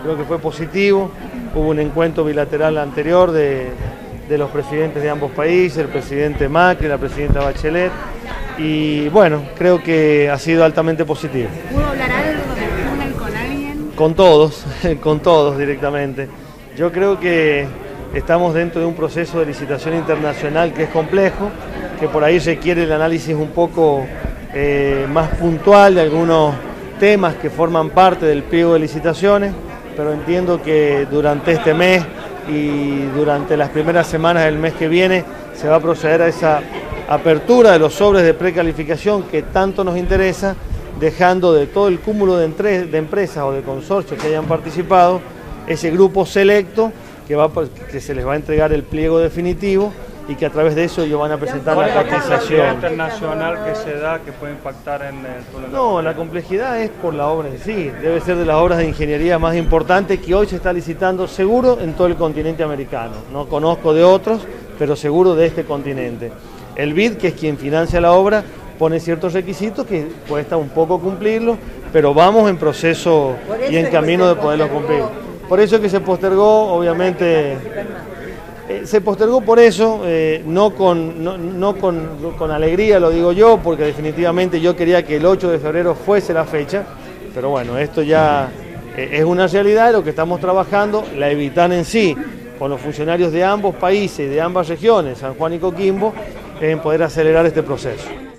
creo que fue positivo. Hubo un encuentro bilateral anterior de los presidentes de ambos países, el presidente Macri, la presidenta Bachelet, y bueno, creo que ha sido altamente positivo. ¿Pudo hablar algo del túnel con alguien? Con todos directamente. Yo creo que estamos dentro de un proceso de licitación internacional que es complejo, que por ahí requiere el análisis un poco más puntual de algunos temas que forman parte del pliego de licitaciones, pero entiendo que durante este mes y durante las primeras semanas del mes que viene se va a proceder a esa apertura de los sobres de precalificación que tanto nos interesa, dejando de todo el cúmulo de empresas o de consorcios que hayan participado, ese grupo selecto que se les va a entregar el pliego definitivo y que a través de eso ellos van a presentar la cotización internacional que se da que puede impactar en el túnel. No, la complejidad es por la obra en sí, debe ser de las obras de ingeniería más importantes que hoy se está licitando seguro en todo el continente americano. No conozco de otros, pero seguro de este continente. El BID, que es quien financia la obra, pone ciertos requisitos que cuesta un poco cumplirlos, pero vamos en proceso y en camino de poderlos cumplir. Por eso es que se postergó, obviamente. Se postergó por eso, no con alegría lo digo yo, porque definitivamente yo quería que el 8 de febrero fuese la fecha, pero bueno, esto ya es una realidad de lo que estamos trabajando. La Evitan en sí, con los funcionarios de ambos países, de ambas regiones, San Juan y Coquimbo, en poder acelerar este proceso.